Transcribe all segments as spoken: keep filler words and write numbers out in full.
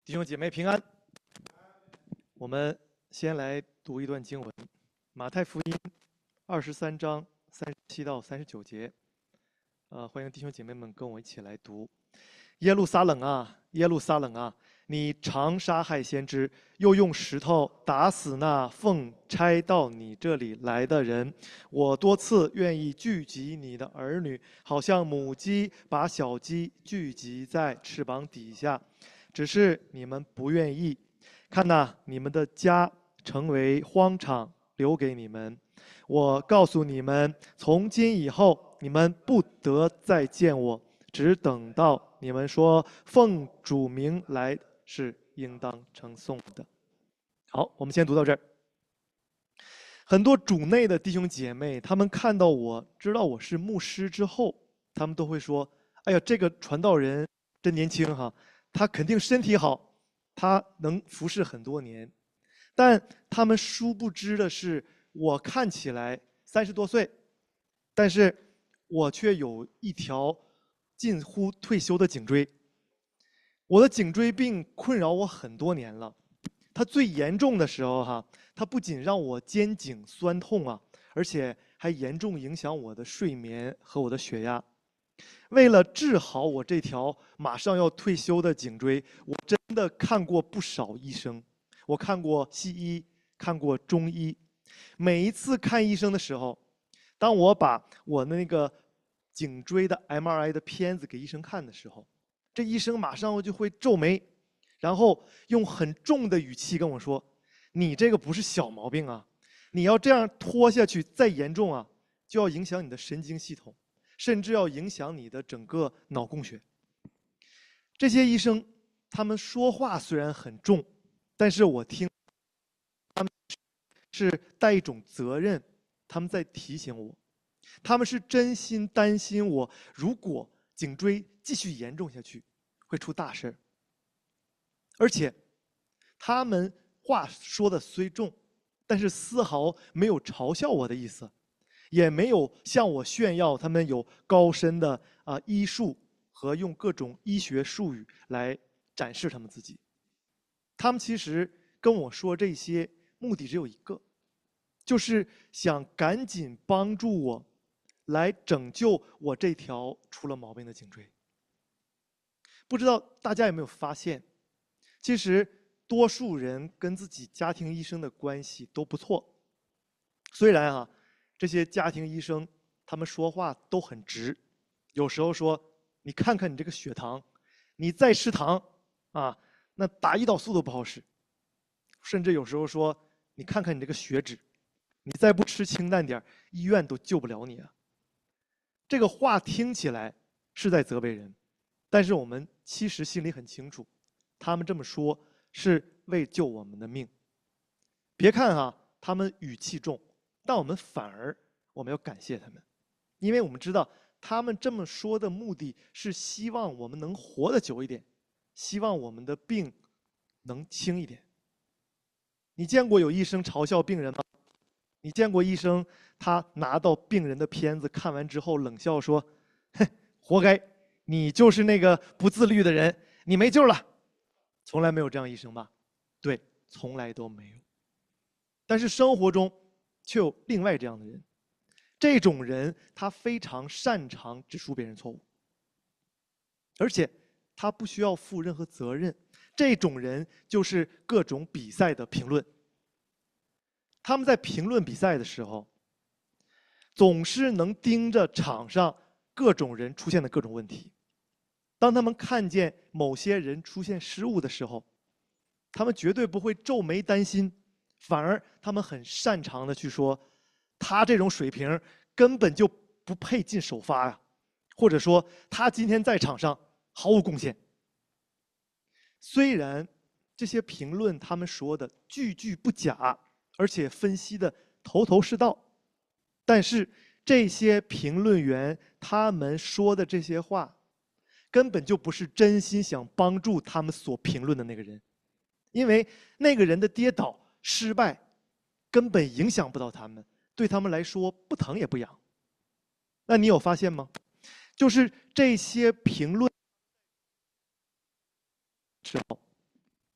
弟兄姐妹平安。我们先来读一段经文，马太福音二十三章三十七到三十九节。呃，欢迎弟兄姐妹们跟我一起来读。耶路撒冷啊，耶路撒冷啊，你常杀害先知，又用石头打死那奉差到你这里来的人。我多次愿意聚集你的儿女，好像母鸡把小鸡聚集在翅膀底下，只是你们不愿意。看哪，你们的家成为荒场，留给你们。我告诉你们，从今以后，你们不得再见我，只等到你们说奉主名来是应当称颂的。好，我们先读到这儿。很多主内的弟兄姐妹，他们看到我知道我是牧师之后，他们都会说：“哎呀，这个传道人真年轻哈，他肯定身体好，他能服侍很多年。”但他们殊不知的是，我看起来三十多岁，但是我却有一条近乎退休的颈椎。我的颈椎病困扰我很多年了，它最严重的时候哈，它不仅让我肩颈酸痛啊，而且还严重影响我的睡眠和我的血压。为了治好我这条马上要退休的颈椎，我真的看过不少医生。我看过西医，看过中医。每一次看医生的时候，当我把我那个颈椎的 M R I 的片子给医生看的时候，这医生马上就会皱眉，然后用很重的语气跟我说：“你这个不是小毛病啊，你要这样拖下去，再严重啊，就要影响你的神经系统，甚至要影响你的整个脑供血。”这些医生，他们说话虽然很重，但是我听他们是带一种责任，他们在提醒我，他们是真心担心我，如果颈椎继续严重下去，会出大事。而且，他们话说的虽重，但是丝毫没有嘲笑我的意思，也没有向我炫耀他们有高深的啊、呃、医术和用各种医学术语来展示他们自己。他们其实跟我说这些目的只有一个，就是想赶紧帮助我来拯救我这条出了毛病的颈椎。不知道大家有没有发现，其实多数人跟自己家庭医生的关系都不错。虽然啊，这些家庭医生他们说话都很直，有时候说：“你看看你这个血糖，你再吃糖啊，那打胰岛素都不好使。”甚至有时候说：“你看看你这个血脂，你再不吃清淡点，医院都救不了你啊。”这个话听起来是在责备人，但是我们其实心里很清楚，他们这么说是为救我们的命。别看哈、啊，他们语气重，但我们反而我们要感谢他们，因为我们知道他们这么说的目的是希望我们能活得久一点，希望我们的病能轻一点。你见过有医生嘲笑病人吗？你见过医生他拿到病人的片子看完之后冷笑说：“哼，活该，你就是那个不自律的人，你没救了。”从来没有这样医生吧？对，从来都没有。但是生活中却有另外这样的人，这种人他非常擅长指出别人错误，而且他不需要负任何责任。这种人就是各种比赛的评论。他们在评论比赛的时候，总是能盯着场上各种人出现的各种问题。当他们看见某些人出现失误的时候，他们绝对不会皱眉担心，反而他们很擅长的去说，他这种水平根本就不配进首发呀，或者说他今天在场上毫无贡献。虽然这些评论他们说的句句不假，而且分析的头头是道，但是这些评论员他们说的这些话，根本就不是真心想帮助他们所评论的那个人，因为那个人的跌倒失败根本影响不到他们，对他们来说不疼也不痒。那你有发现吗？就是这些评论之后，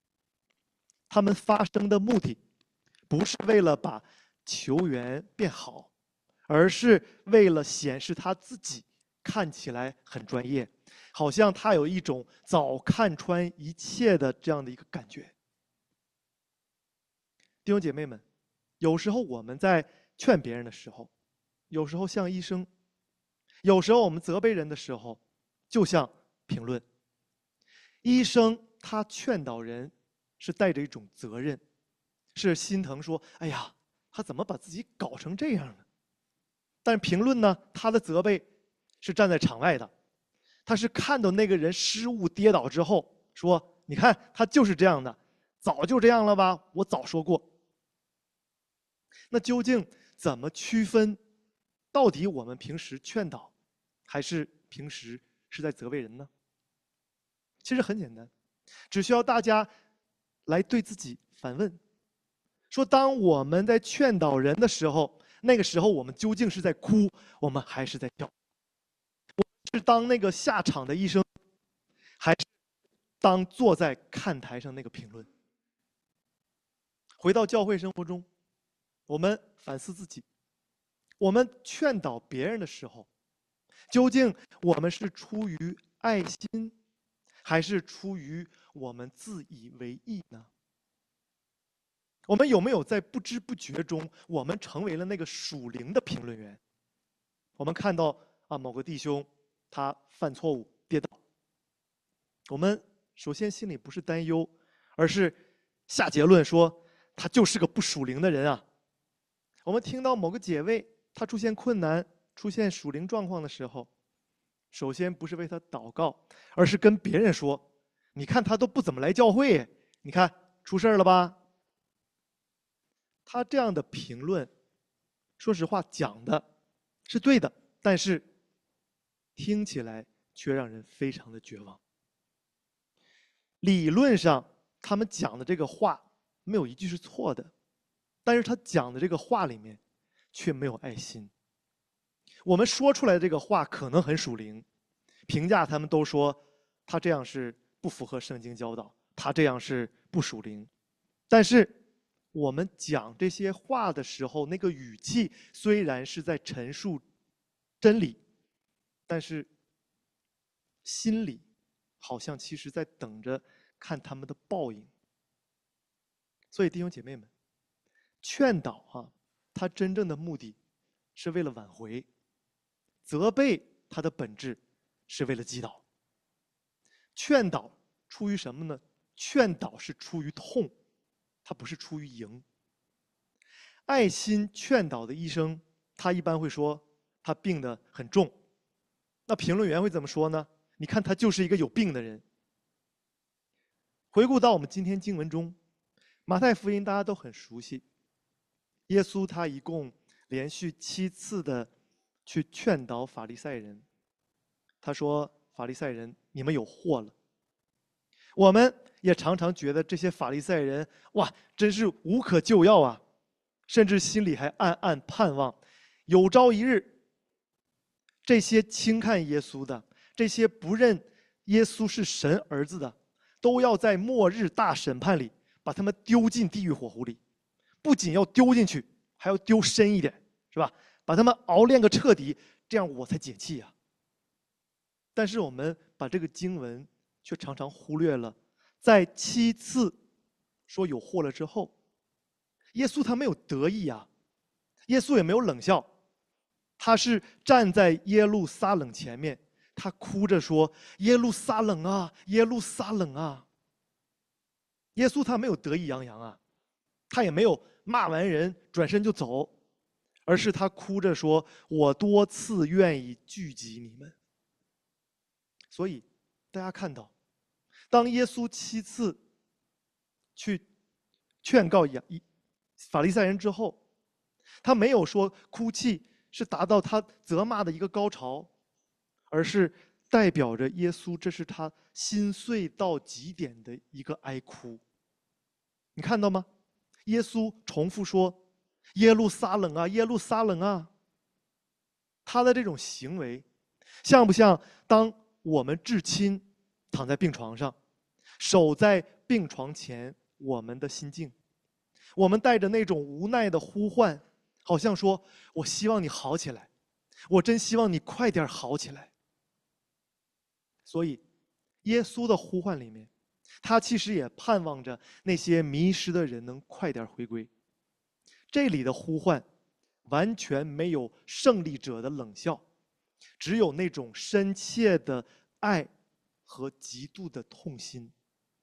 他们发声的目的不是为了把球员变好，而是为了显示他自己看起来很专业，好像他有一种早看穿一切的这样的一个感觉。弟兄姐妹们，有时候我们在劝别人的时候，有时候像医生，有时候我们责备人的时候，就像评论。医生他劝导人是带着一种责任，是心疼说，哎呀，他怎么把自己搞成这样呢？但评论呢，他的责备是站在场外的，他是看到那个人失误跌倒之后说，你看他就是这样的，早就这样了吧，我早说过。那究竟怎么区分，到底我们平时劝导，还是平时是在责备人呢？其实很简单，只需要大家来对自己反问，说当我们在劝导人的时候，那个时候我们究竟是在哭，我们还是在笑？我是当那个下场的医生，还是当坐在看台上那个评论？回到教会生活中，我们反思自己，我们劝导别人的时候，究竟我们是出于爱心，还是出于我们自以为意呢？我们有没有在不知不觉中，我们成为了那个属灵的评论员？我们看到啊某个弟兄他犯错误跌倒，我们首先心里不是担忧，而是下结论说他就是个不属灵的人啊。我们听到某个姐妹她出现困难、出现属灵状况的时候，首先不是为她祷告，而是跟别人说，你看他都不怎么来教会，你看出事了吧？他这样的评论，说实话讲的是对的，但是听起来却让人非常的绝望。理论上他们讲的这个话没有一句是错的，但是他讲的这个话里面却没有爱心。我们说出来的这个话可能很属灵，评价他们都说他这样是不符合圣经教导，他这样是不属灵。但是我们讲这些话的时候，那个语气虽然是在陈述真理，但是心里好像其实在等着看他们的报应。所以弟兄姐妹们，劝导啊，它真正的目的是为了挽回；责备它的本质是为了击倒。劝导出于什么呢？劝导是出于痛，它不是出于赢。爱心劝导的医生，他一般会说他病得很重。那评论员会怎么说呢？你看他就是一个有病的人。回顾到我们今天经文中，马太福音大家都很熟悉，耶稣他一共连续七次的去劝导法利赛人。他说：“法利赛人，你们有祸了。”我们也常常觉得这些法利赛人，哇，真是无可救药啊，甚至心里还暗暗盼望，有朝一日，这些轻看耶稣的，这些不认耶稣是神儿子的，都要在末日大审判里把他们丢进地狱火湖里，不仅要丢进去，还要丢深一点，是吧？把他们熬炼个彻底，这样我才解气啊。但是我们把这个经文却常常忽略了，在七次说有祸了之后，耶稣他没有得意啊，耶稣也没有冷笑，他是站在耶路撒冷前面，他哭着说：“耶路撒冷啊，耶路撒冷啊！”耶稣他没有得意洋洋啊，他也没有骂完人转身就走，而是他哭着说：“我多次愿意聚集你们。”所以大家看到，当耶稣七次去劝告法利赛人之后，他没有说哭泣是达到他责骂的一个高潮，而是代表着耶稣这是他心碎到极点的一个哀哭。你看到吗？耶稣重复说：“耶路撒冷啊，耶路撒冷啊！”他的这种行为，像不像当我们至亲躺在病床上，手在病床前我们的心境。我们带着那种无奈的呼唤，好像说：“我希望你好起来，我真希望你快点好起来。”所以，耶稣的呼唤里面，他其实也盼望着那些迷失的人能快点回归。这里的呼唤，完全没有胜利者的冷笑，只有那种深切的爱和极度的痛心。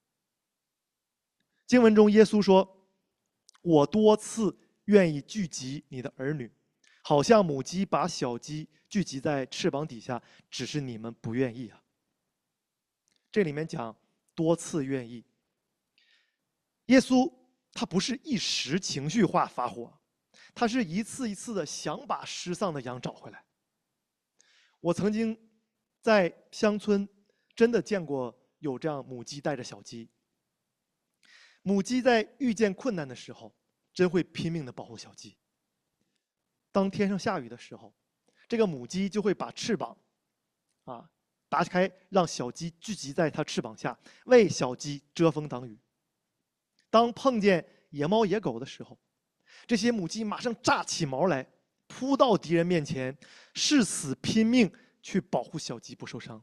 经文中，耶稣说：“我多次愿意聚集你的儿女，好像母鸡把小鸡聚集在翅膀底下，只是你们不愿意啊。”这里面讲多次愿意，耶稣他不是一时情绪化发火，他是一次一次的想把失丧的羊找回来。我曾经在乡村真的见过有这样母鸡带着小鸡，母鸡在遇见困难的时候，真会拼命的保护小鸡。当天上下雨的时候，这个母鸡就会把翅膀啊打开，让小鸡聚集在它翅膀下，为小鸡遮风挡雨。当碰见野猫野狗的时候，这些母鸡马上炸起毛来，扑到敌人面前，誓死拼命去保护小鸡不受伤。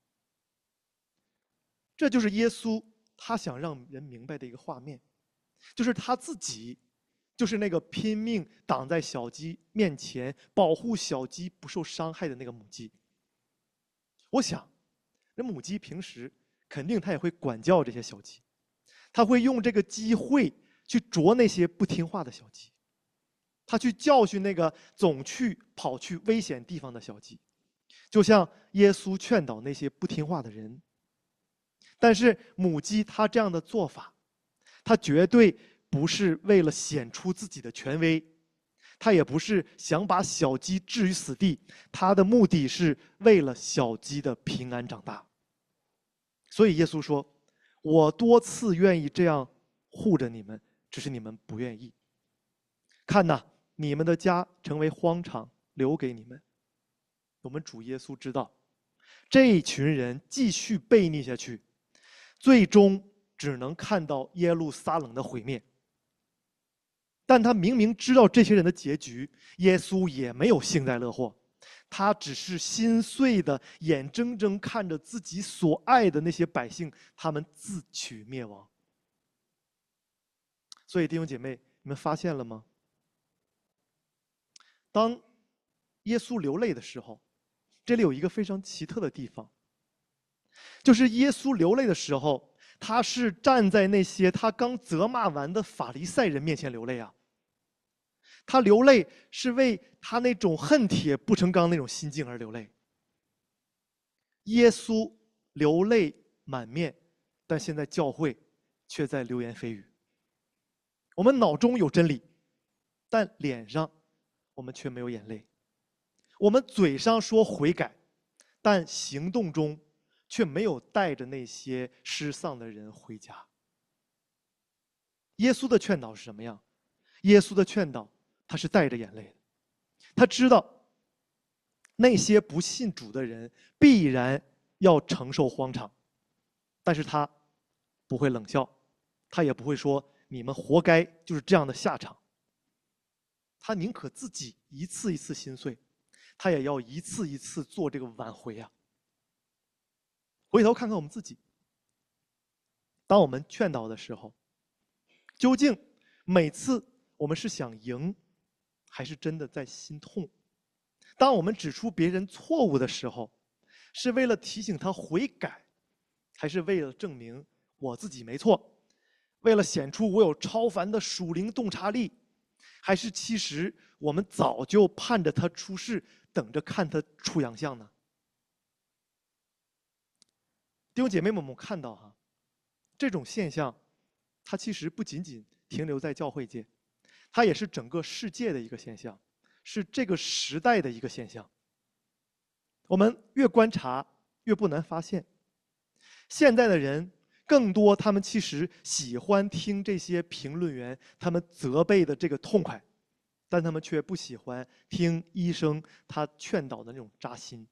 这就是耶稣他想让人明白的一个画面，就是他自己就是那个拼命挡在小鸡面前，保护小鸡不受伤害的那个母鸡。我想，那母鸡平时肯定它也会管教这些小鸡，它会用这个机会去啄那些不听话的小鸡，它去教训那个总去跑去危险地方的小鸡，就像耶稣劝导那些不听话的人。但是母鸡它这样的做法，它绝对不是为了显出自己的权威，他也不是想把小鸡置于死地，他的目的是为了小鸡的平安长大。所以耶稣说：“我多次愿意这样护着你们，只是你们不愿意。看哪，你们的家成为荒场，留给你们。”我们主耶稣知道，这一群人继续悖逆下去，最终只能看到耶路撒冷的毁灭。但他明明知道这些人的结局，耶稣也没有幸灾乐祸，他只是心碎的，眼睁睁看着自己所爱的那些百姓，他们自取灭亡。所以弟兄姐妹，你们发现了吗？当耶稣流泪的时候，这里有一个非常奇特的地方，就是耶稣流泪的时候，他是站在那些他刚责骂完的法利赛人面前流泪啊。他流泪是为他那种恨铁不成钢那种心境而流泪。耶稣流泪满面，但现在教会却在流言蜚语。我们脑中有真理，但脸上我们却没有眼泪。我们嘴上说悔改，但行动中却没有带着那些失丧的人回家。耶稣的劝导是什么样？耶稣的劝导他是带着眼泪的，他知道那些不信主的人必然要承受荒场，但是他不会冷笑，他也不会说你们活该就是这样的下场。他宁可自己一次一次心碎，他也要一次一次做这个挽回啊。回头看看我们自己，当我们劝导的时候，究竟每次我们是想赢，还是真的在心痛？当我们指出别人错误的时候，是为了提醒他悔改，还是为了证明我自己没错，为了显出我有超凡的属灵洞察力，还是其实我们早就盼着他出事，等着看他出洋相呢？弟兄姐妹们，我们看到哈，这种现象，它其实不仅仅停留在教会界，它也是整个世界的一个现象，是这个时代的一个现象。我们越观察，越不难发现，现在的人更多，他们其实喜欢听这些评论员他们责备的这个痛快，但他们却不喜欢听医生他劝导的那种扎心。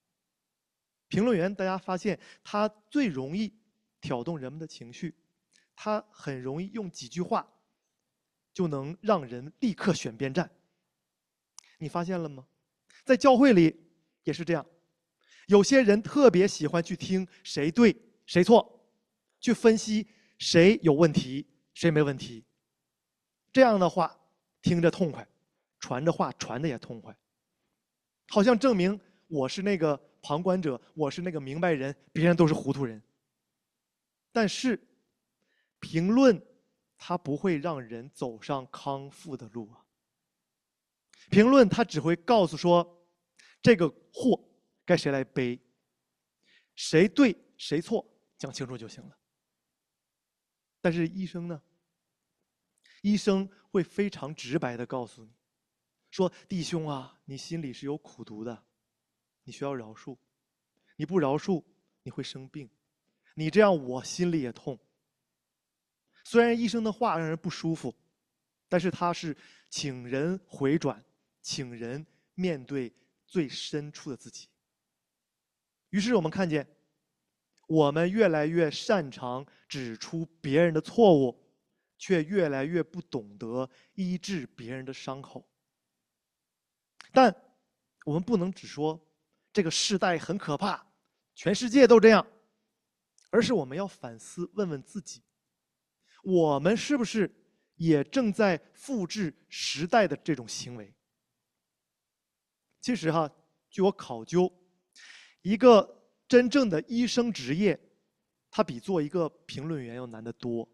评论员，大家发现他最容易挑动人们的情绪， 他很容易用几句话就能让人立刻选边站。你发现了吗？在教会里也是这样，有些人特别喜欢去听谁对谁错，去分析谁有问题谁没问题。这样的话听着痛快，传着话传的也痛快，好像证明我是那个旁观者，我是那个明白人，别人都是糊涂人。但是评论它不会让人走上康复的路啊。评论它只会告诉说，这个祸该谁来背，谁对谁错讲清楚就行了。但是医生呢？医生会非常直白地告诉你，说弟兄啊，你心里是有苦毒的，你需要饶恕，你不饶恕你会生病，你这样我心里也痛。虽然医生的话让人不舒服，但是他是请人回转，请人面对最深处的自己。于是我们看见，我们越来越擅长指出别人的错误，却越来越不懂得医治别人的伤口。但我们不能只说这个世代很可怕，全世界都这样，而是我们要反思，问问自己，我们是不是也正在复制时代的这种行为？其实哈，据我考究，一个真正的医生职业，它比做一个评论员要难得多。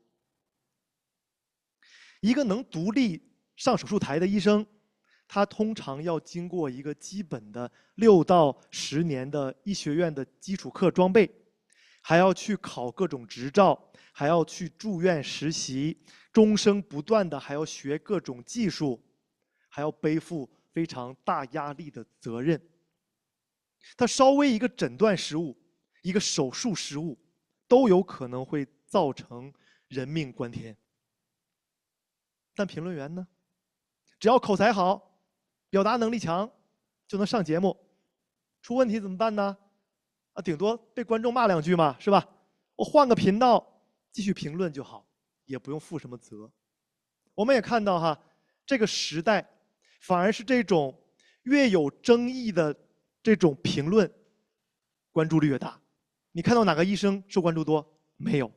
一个能独立上手术台的医生，他通常要经过一个基本的六到十年的医学院的基础课装备，还要去考各种执照，还要去住院实习，终生不断的还要学各种技术，还要背负非常大压力的责任。他稍微一个诊断失误，一个手术失误，都有可能会造成人命关天。但评论员呢，只要口才好，表达能力强，就能上节目。出问题怎么办呢？啊，顶多被观众骂两句嘛，是吧？我换个频道继续评论就好，也不用负什么责。我们也看到哈，这个时代反而是这种越有争议的这种评论，关注率越大。你看到哪个医生受关注多？没有。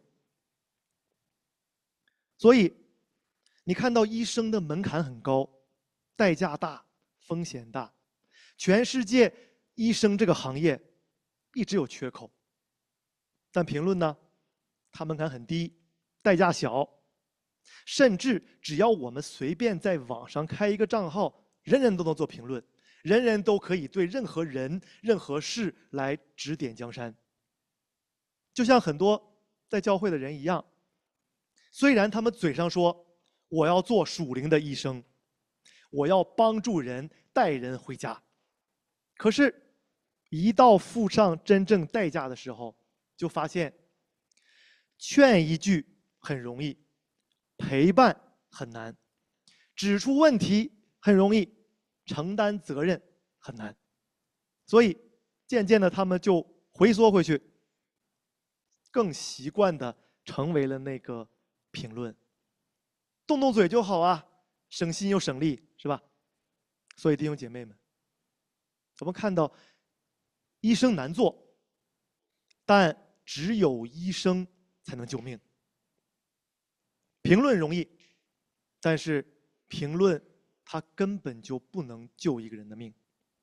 所以你看到医生的门槛很高，代价大，风险大。全世界医生这个行业一直有缺口，但评论呢，它门槛很低，代价小，甚至只要我们随便在网上开一个账号，人人都能做评论，人人都可以对任何人、任何事来指点江山。就像很多在教会的人一样，虽然他们嘴上说我要做属灵的医生，我要帮助人带人回家，可是一到付上真正代价的时候，就发现劝一句很容易，陪伴很难，指出问题很容易，承担责任很难。所以渐渐的他们就回缩回去，更习惯的成为了那个评论，动动嘴就好啊，省心又省力，是吧？所以弟兄姐妹们，我们看到医生难做，但只有医生才能救命。评论容易，但是评论它根本就不能救一个人的命。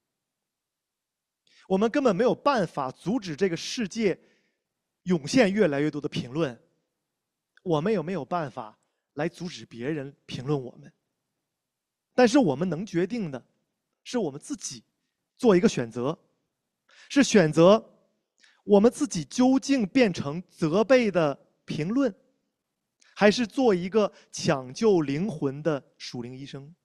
我们根本没有办法阻止这个世界涌现越来越多的评论，我们有没有办法来阻止别人评论我们？但是我们能决定的是我们自己做一个选择，是选择我们自己究竟变成责备的评论，还是做一个抢救灵魂的属灵医生？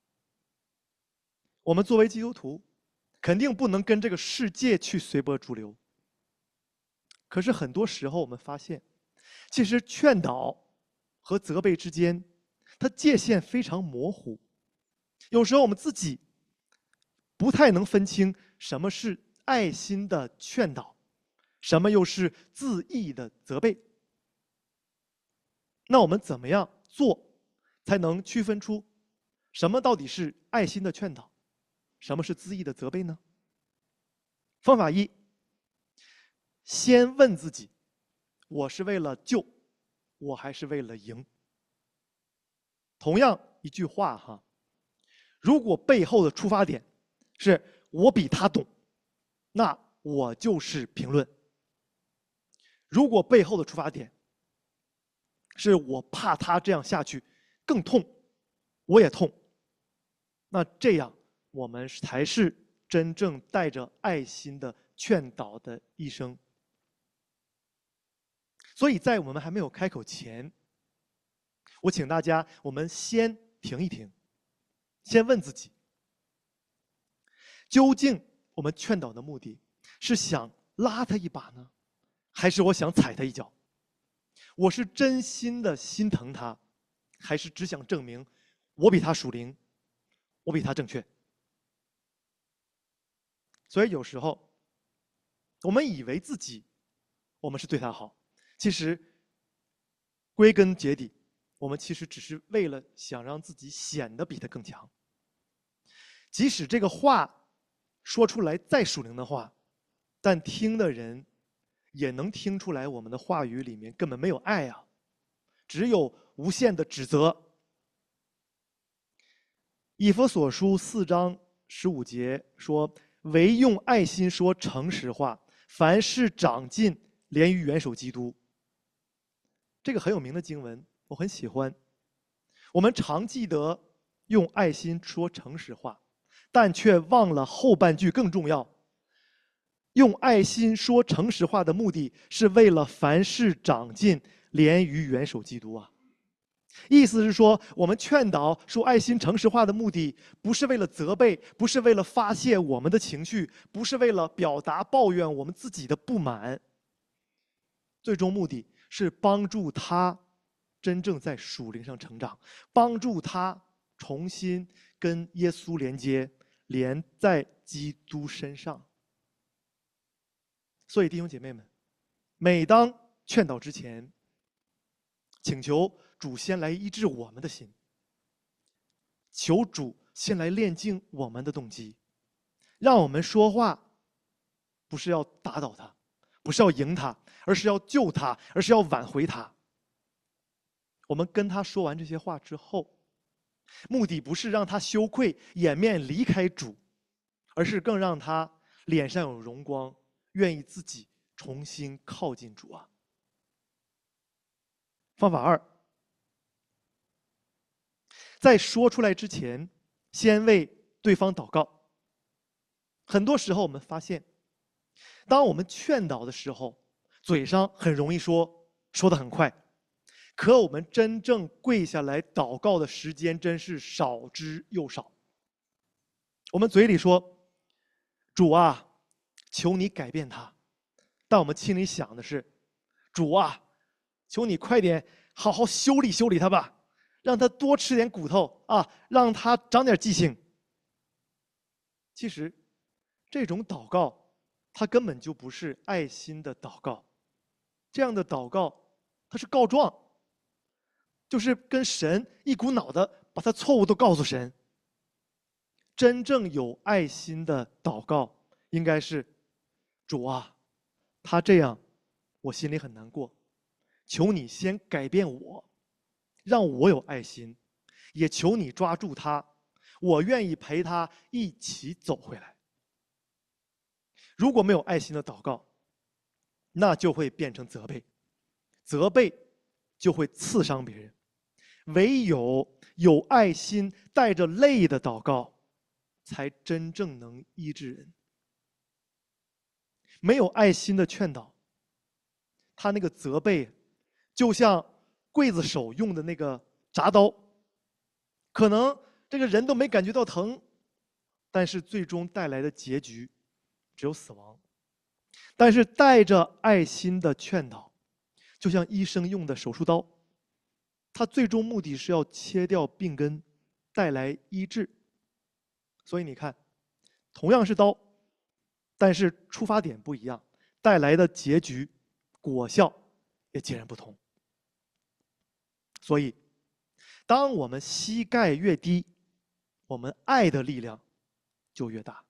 我们作为基督徒，肯定不能跟这个世界去随波逐流。可是很多时候我们发现，其实劝导和责备之间，它界限非常模糊。有时候我们自己不太能分清什么是爱心的劝导，什么又是自意的责备。 那我们怎么样做才能区分出什么到底是爱心的劝导，什么是恣意的责备呢？方法一，先问自己，我是为了救，我还是为了赢？同样一句话哈，如果背后的出发点是我比他懂，那我就是评论；如果背后的出发点是我怕他这样下去更痛，我也痛，那这样我们才是真正带着爱心的劝导的医生。所以在我们还没有开口前，我请大家，我们先停一停，先问自己，究竟我们劝导的目的是想拉他一把呢，还是我想踩他一脚？我是真心的心疼他，还是只想证明我比他属灵，我比他正确？所以有时候我们以为自己我们是对他好，其实归根结底，我们其实只是为了想让自己显得比他更强。即使这个话说出来再属灵的话，但听的人也能听出来我们的话语里面根本没有爱啊，只有无限的指责。以弗所书四章十五节说，唯用爱心说诚实话，凡事长进，连于元首基督。这个很有名的经文，我很喜欢。我们常记得用爱心说诚实话，但却忘了后半句更重要。用爱心说诚实话的目的是为了凡事长进，连于元首基督啊。意思是说，我们劝导说爱心诚实话的目的，不是为了责备，不是为了发泄我们的情绪，不是为了表达抱怨我们自己的不满。最终目的是帮助他真正在属灵上成长，帮助他重新跟耶稣连接，连在基督身上。所以弟兄姐妹们，每当劝导之前，请求主先来医治我们的心，求主先来炼净我们的动机，让我们说话不是要打倒他，不是要赢他，而是要救他，而是要挽回他。我们跟他说完这些话之后，目的不是让他羞愧掩面离开主，而是更让他脸上有荣光，愿意自己重新靠近主啊。方法二，在说出来之前，先为对方祷告。很多时候我们发现，当我们劝导的时候，嘴上很容易说，说得很快，可我们真正跪下来祷告的时间真是少之又少。我们嘴里说，主啊，求你改变他，但我们心里想的是，主啊，求你快点好好修理修理他吧，让他多吃点骨头啊，让他长点记性。其实这种祷告它根本就不是爱心的祷告，这样的祷告它是告状，就是跟神一股脑的把他错误都告诉神。真正有爱心的祷告应该是，主啊，他这样我心里很难过，求你先改变我，让我有爱心，也求你抓住他，我愿意陪他一起走回来。如果没有爱心的祷告，那就会变成责备，责备就会刺伤别人。唯有有爱心带着泪的祷告，才真正能医治人。没有爱心的劝导，他那个责备就像刽子手用的那个铡刀，可能这个人都没感觉到疼，但是最终带来的结局只有死亡。但是带着爱心的劝导，就像医生用的手术刀，它最终目的是要切掉病根，带来医治。所以你看，同样是刀，但是出发点不一样，带来的结局果效也截然不同。 所以，当我们膝盖越低，我们爱的力量就越大。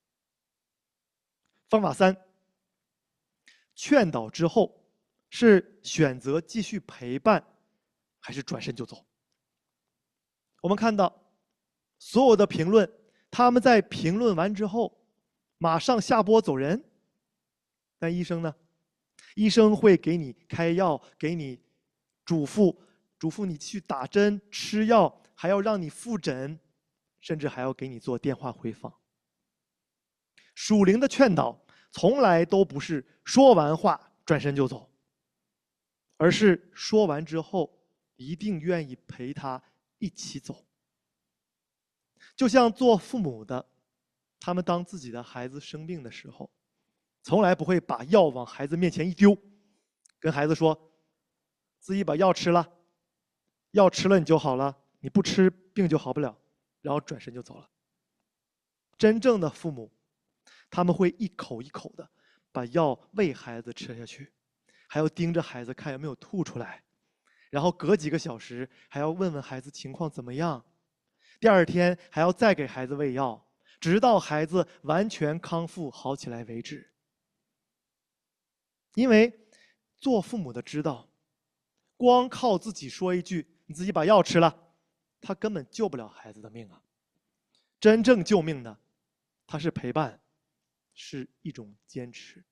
方法三，劝导之后是选择继续陪伴，还是转身就走？我们看到所有的评论，他们在评论完之后，马上下播走人。但医生呢？医生会给你开药，给你嘱咐，嘱咐你去打针、吃药，还要让你复诊，甚至还要给你做电话回访。属灵的劝导从来都不是说完话转身就走，而是说完之后一定愿意陪他一起走。就像做父母的，他们当自己的孩子生病的时候，从来不会把药往孩子面前一丢，跟孩子说：“自己把药吃了，药吃了你就好了，你不吃病就好不了。”然后转身就走了。真正的父母，他们会一口一口的把药喂孩子吃下去，还要盯着孩子看有没有吐出来，然后隔几个小时还要问问孩子情况怎么样，第二天还要再给孩子喂药，直到孩子完全康复好起来为止。因为做父母的知道，光靠自己说一句“你自己把药吃了”，他根本救不了孩子的命啊。真正救命的，他是陪伴，是一种坚持。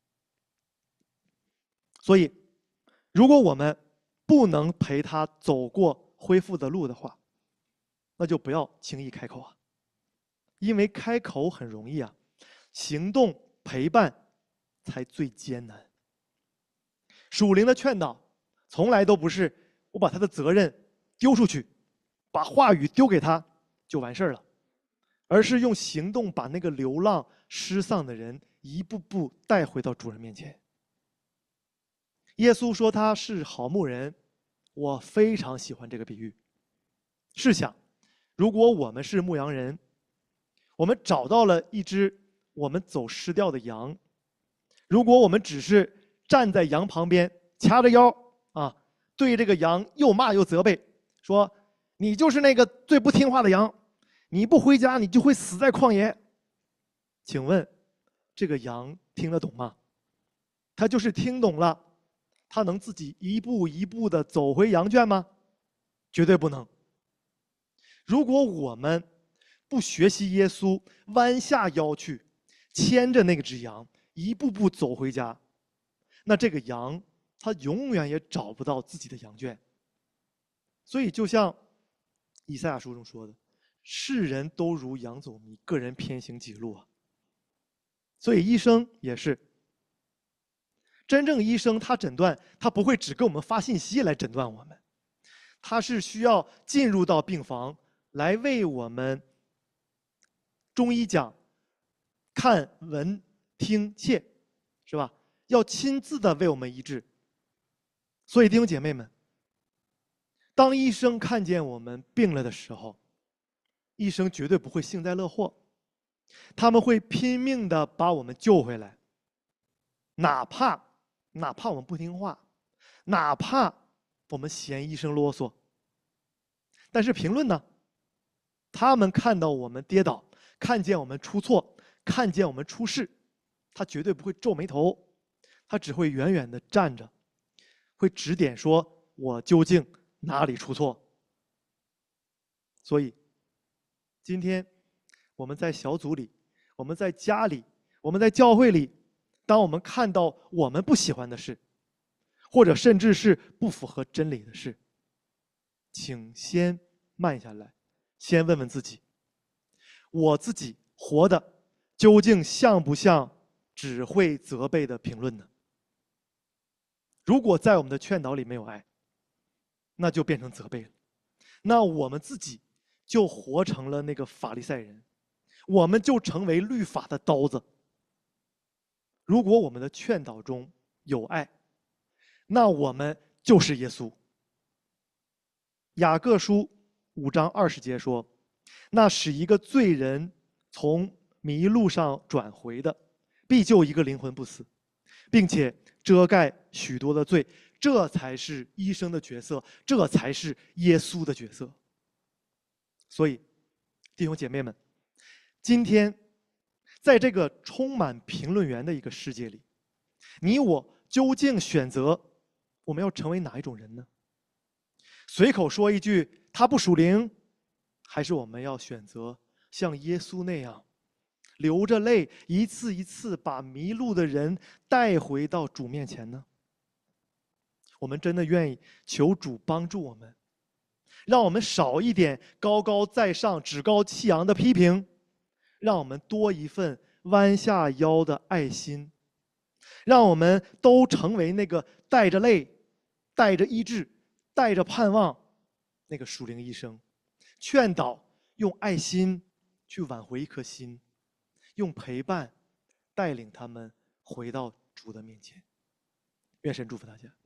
所以，如果我们不能陪他走过恢复的路的话，那就不要轻易开口啊。因为开口很容易啊，行动陪伴才最艰难。属灵的劝导从来都不是我把他的责任丢出去，把话语丢给他就完事儿了，而是用行动把那个流浪失丧的人一步步带回到主人面前。耶稣说他是好牧人，我非常喜欢这个比喻。试想，如果我们是牧羊人，我们找到了一只我们走失掉的羊，如果我们只是站在羊旁边掐着腰啊，对这个羊又骂又责备，说你就是那个最不听话的羊，你不回家你就会死在旷野。请问这个羊听得懂吗？他就是听懂了，他能自己一步一步的走回羊圈吗？绝对不能。如果我们不学习耶稣弯下腰去牵着那个只羊一步步走回家，那这个羊它永远也找不到自己的羊圈。所以就像以赛亚书中说的，世人都如羊走迷，个人偏行己路啊。所以医生也是，真正医生他诊断，他不会只给我们发信息来诊断我们，他是需要进入到病房来为我们，中医讲看闻听切，是吧？要亲自的为我们医治。所以弟兄姐妹们，当医生看见我们病了的时候，医生绝对不会幸灾乐祸，他们会拼命的把我们救回来，哪怕哪怕我们不听话，哪怕我们嫌医生啰嗦。但是评论呢，他们看到我们跌倒，看见我们出错，看见我们出事，他绝对不会皱眉头，他只会远远的站着，会指点说我究竟哪里出错。所以今天我们在小组里，我们在家里，我们在教会里，当我们看到我们不喜欢的事，或者甚至是不符合真理的事，请先慢下来，先问问自己，我自己活的究竟像不像只会责备的评论呢？如果在我们的劝导里没有爱，那就变成责备了，那我们自己就活成了那个法利赛人，我们就成为律法的刀子。如果我们的劝导中有爱，那我们就是耶稣。雅各书五章二十节说，那使一个罪人从迷路上转回的，必救一个灵魂不死，并且遮盖许多的罪， 这才是医生的角色，这才是耶稣的角色。所以，弟兄姐妹们，今天在这个充满评论员的一个世界里，你我究竟选择我们要成为哪一种人呢？随口说一句他不属灵，还是我们要选择像耶稣那样流着泪一次一次把迷路的人带回到主面前呢？我们真的愿意求主帮助我们，让我们少一点高高在上趾高气扬的批评，让我们多一份弯下腰的爱心，让我们都成为那个带着泪带着医治带着盼望那个属灵医生，劝导用爱心去挽回一颗心，用陪伴带领他们回到主的面前。愿神祝福大家。